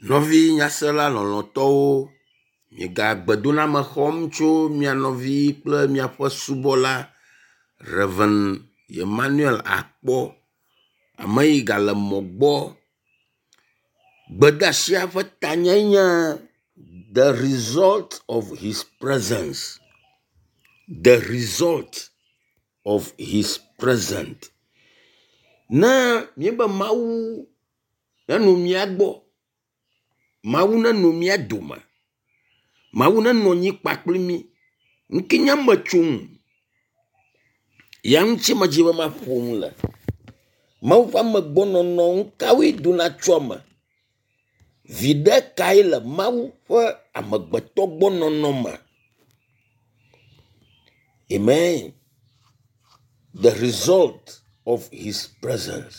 Nɔvi nyasela lɔlɔ̃tɔwo, miegagbedomame xɔm tso mia nɔvi kple miaƒe subɔla Reverend Emmanuel Akpɔ, ame yi gale mɔ gbɔ. Gbedeasia ƒe tanye nye the result of his presence. The result of his presence. Ne miebe Mawu nenu mia gbɔ, Mawu nenu mia dome, Mawu nenɔ nyi kpakpli mi, ŋkenya metsom, ya ŋutsi medzi be maƒom le. Mawu ƒe amegbɔnɔnɔ ŋkawoe dona tso me. Viɖe kae le Mawu ƒe amegbetɔ gbɔnɔnɔ me. Amen. The result of his presence.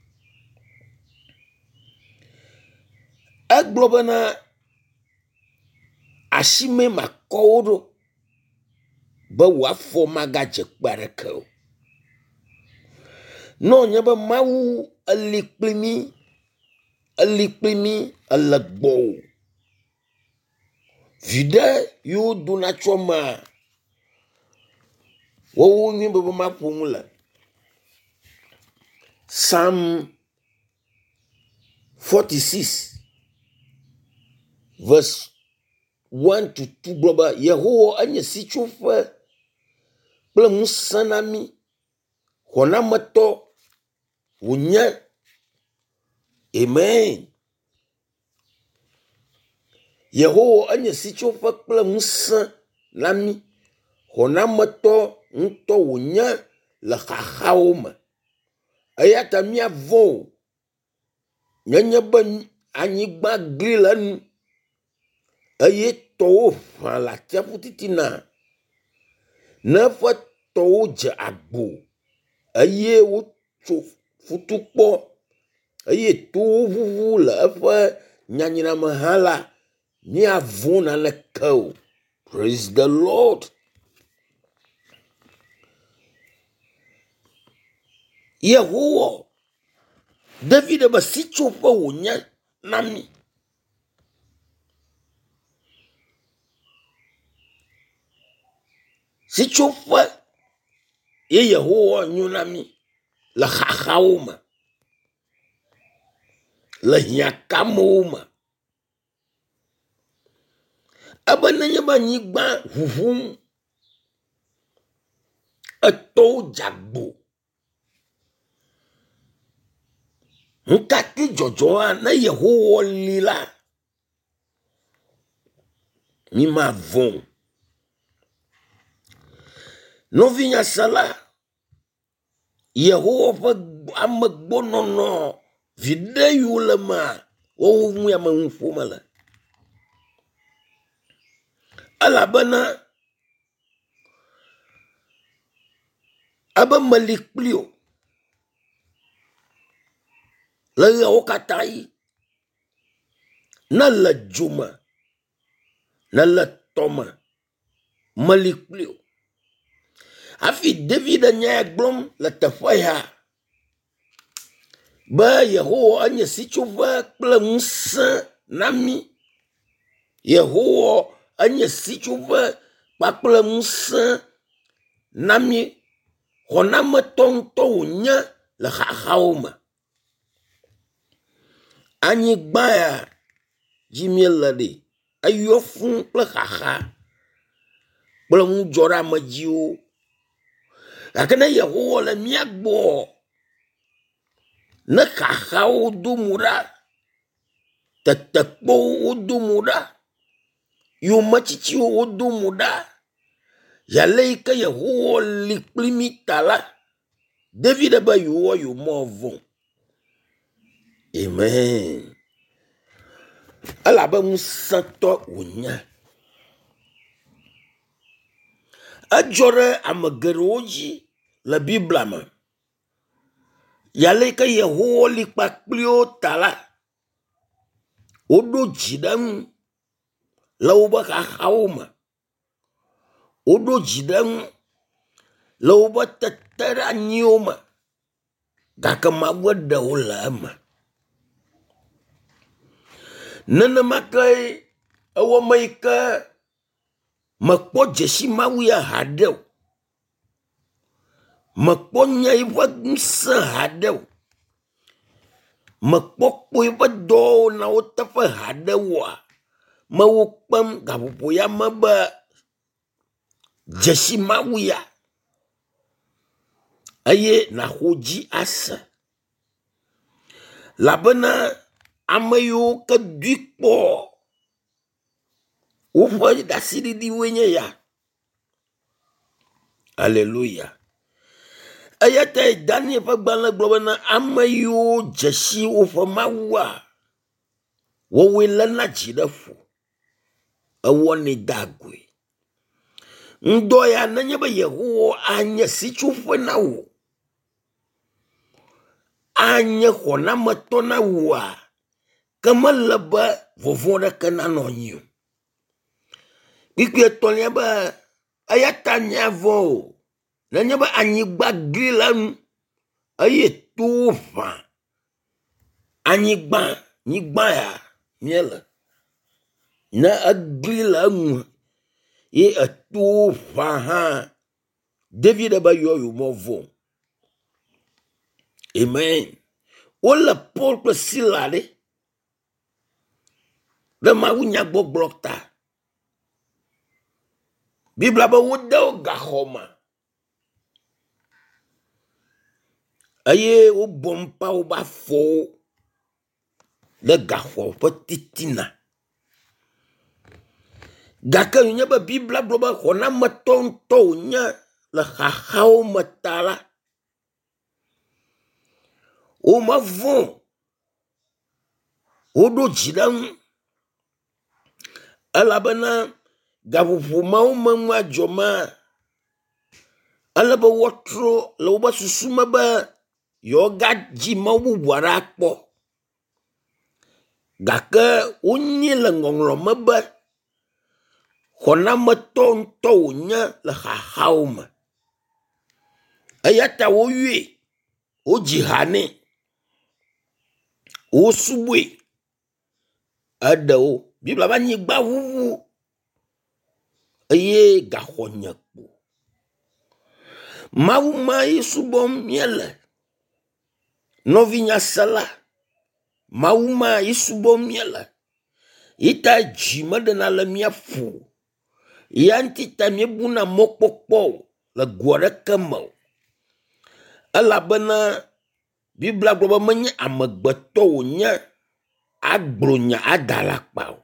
Egblɔ bena asime makɔwo ɖo be wòafɔ magadze kpe aɖeke o. Nɔ nye be Mawu eli kpli mi, ele gbɔwò. Viɖe yiwo dona tso mea, wowo nye be maƒom le. Psalm 46 verse 1 to 2 gblɔ be Yehowa enye sitsoƒe kple ŋusẽ na mi, xɔnametɔ wònye. Amen. Yehowa enye sitsoƒe kple ŋusẽ na mi, xɔnametɔ ŋutɔ wònye le xaxawo me. Eya ta míavɔ̃ o, nenye be anyigba gli le enu, eye tɔwo ʋã le atsiaƒu titina, ne eƒe tɔwo dze agbo, eye wotso futukpɔ, eye towo ʋuʋu le eƒe nyanyram hã la, míavɔ̃ naneke o. Praise the Lord. Yehowa, David be sitsoƒe wònye na mi. Sitsoƒe ye Yehowa nyo na mi le xaxawo me, le hiãkamewo me. Ebe nenye be anyigba ʋuʋum, etɔwo dzeagbo, ŋkati dzɔdzɔa ne Yehowa li la, mi mavɔ̃. Nɔvi nyasela, Yehowa ƒe amegbɔnɔnɔ viɖe yiwo le mea, wowo ŋu ame ŋu ƒome le. Elabena ebe meli kpli o le ɣeawo katã ɣi, ne le dzo me, ne le tɔ me, meli kpli o. Hafi David nya gblɔm le teƒe ya be Yehowa enye sitsoƒe kple ŋusẽ na mi. Yehowa enye sitsoƒe kpakple ŋusẽ na mi, xɔnametɔ ŋutɔ wònye le xaxawo me. Anyigba ya dzi míele ɖe, eyɔ fũu kple xaxa kple ŋudzɔɖeamedziwo. Gake ne Yehowa le mía gbɔ, ne xaxawo do mo ɖa, tetekpɔwo wodo mo ɖa, yometsitsiwo wodo mo ɖa, yale yi ke Yehowa li kpli mi ta la, David be yewoa yomavɔ̃. Amen. Elabe ŋusẽtɔ wònye. Edzɔ ɖe ame geɖewo dzi le Biblia me. Yale yi ke Yehowa li kpakpliwo ta la, woɖo dzi ɖe eŋu le wobe xaxawo me. Woɖo dzi ɖe eŋu le wobe teteɖeanyiwo me, gake Mawu ɖewo le eme. Nenemakai awamaika makpo jesi mawu ya hadeu. Makpo nyai wagmsa hadeu. Makpo koi wado na otafa hadewa. Mawukpam gapupo ya maba jesi mawu ya. Aye na hoji asa. Labana amayo kedikpo. Ufa dasiri diwenye ya. Hallelujah. Ayata Daniel pagbala globana amayo jesi ufa mawa. Wawela na jidafu. Awone dagwe. Ndoya nanyaba yehuo anya sichufwe na wo. Anya kona matona wa. Kama laba vovora kana nonyo. Ikwe tonya ba ayata nyavo. Nanyaba anyigba gilan. Aye tufa. Anyigba ya miela. Na agilan. Ye atufa ha. David abayo movo. Amen. Ola Paul Silade. De mawunya blokta. Bibla ba woda gahoma. Aye o bompa o ba fo. Le gaho petitina. Gaka nya ba bibla bloba kona matonto nya la hahao matala. O mavon. O do jidam. Alabana gavufu mauma joma. Alaba wotro la uba susuma ba yoga ji mawu warakpo. Gaka unyi la ngonglo maba. Kona matonto nya la hahauma. Ayata wo yue. O jihane. O subwe. Adao. Bibla ba nyigba wuwu. Aye gahonya po. Mawu mai subom miele. Novinya sala. Mawu mai subom miele. Ita jima de na la mia fu. Yanti ta miebuna mokpokpo. La gwara kamau. Alabana. Bibla globa menye amagbeto nya. Agbronya adalakpau.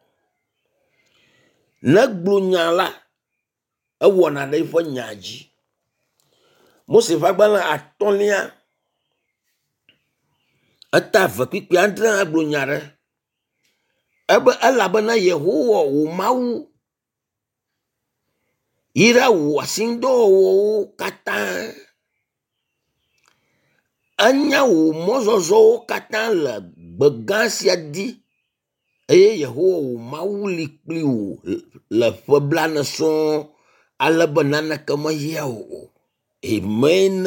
Nagbronya la. Awana da ifo nyaji. Mose fagbala atonia. Ata vakikwi andra agbonyare. Aba alabana Yehowa o mawu. Ira wasindo o kata. Anya o mozozo kata la begansia di. Eye Yehowa o mawu likli o la feblana son alabanana kama yao. Amen.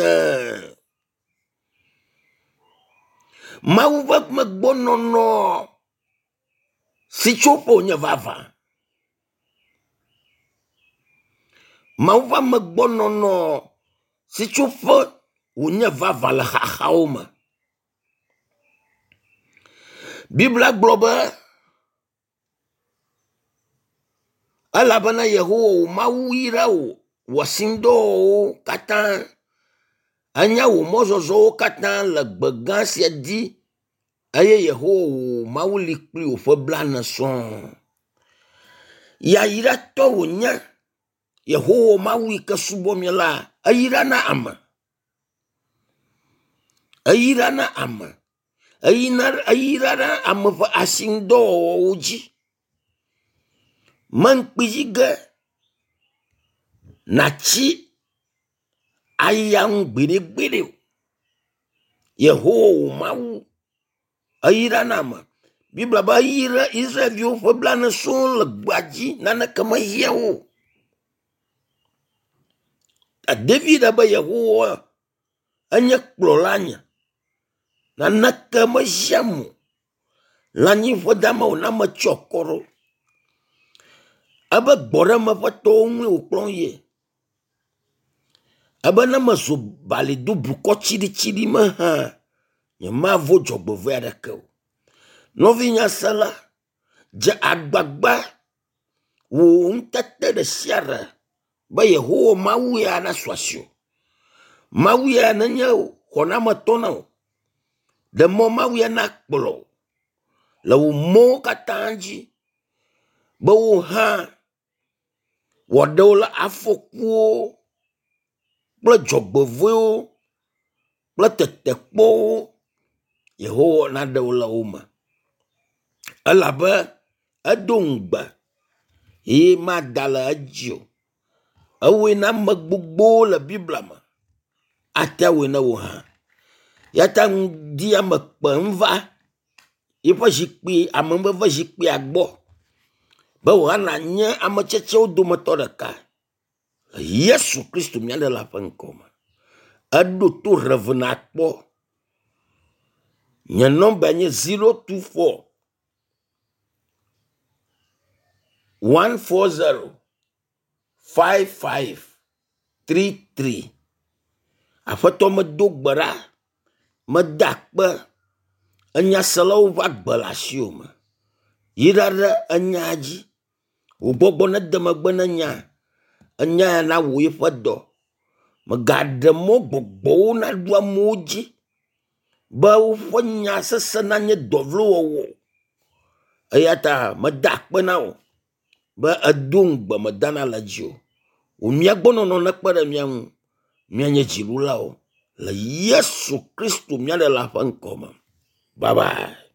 Mawu vak magbonono. Si chopo nya vava. Mawu va magbonono. Si chopo unya vava la hahaoma. Bibla globa. Alabana Yehowa mawu irao. Wasindo katan. Anya o mozozo katan la begansia di. Aye Yehowa mawu likli o feblana son. Ya ira to nya. Yehowa mawu ikasubomya la. Ayira na ama. Ayira na ama. Ayira na ama fa asindo uji. Man pijiga. Nachi. Ayang bide. Yehowa mawu. Ayira na ama. Bibla ba ayira Israel yo feblana son la gbaji. Nana kama yao. A David aba Yehowa. Anya klolanya. Nana kama jamu. lanyi vodama ona me chokoro abe gbore me ƒe tɔwo ŋu wòkplɔ ye abe ne me zo bali do blukɔ tsiɖitsiɖi me hã nye mavo dzɔgbevɔe aɖeke o. Nɔvi nyasela dze agbagba wò ŋutete ɖe sia ɖe be Yehowa Mawu ya nasu asi o. Mawu ya nenye xɔnametɔ na o. Ɖe mɔ Mawu ya nakplɔ le wò mɔwo katã dzi be wò hã wòaɖe wò le afɔkuwo kple dzɔgbevɔewo kple tetekpɔwo Yehowa naɖe wò le wo me. Elabe edo ŋugbe ye mada le edzi o. Ewoe na ame gbogbowo le Biblia me. Ate woe na wò hã. Yata ŋdi ame kpe va yeƒe zikpui ameveve zikpuia gbɔ be wòana nye ame tsetsewo dometɔ ɖeka. Yesu Kristo mía ɖe la ƒe ŋkɔ me. Eɖo to reve na kpɔ. Nye nɔmba nye 024 140 5533. Aƒetɔ medo gbe ɖa, meda akpe, enyaselawo ƒe agbe le asiwò me. Yi ɖaɖe enya dzi. Wò gbɔgbɔ ne de megbe ne nya. Enya ya na wò yeƒe dɔ. Megaɖe mɔ gbɔgbɔwo na ɖu amewo dzi be woƒe nya sese na nye dɔvlo wɔwɔ. Eya ta meda akpe na wò be edo ŋugbe medana le dzi o. Wò míagbɔ nɔnɔ nekpe ɖe mía ŋu. Míanye dziɖulawo le Yesu Kristo mía ɖe la ƒe ŋkɔ me. Bye bye.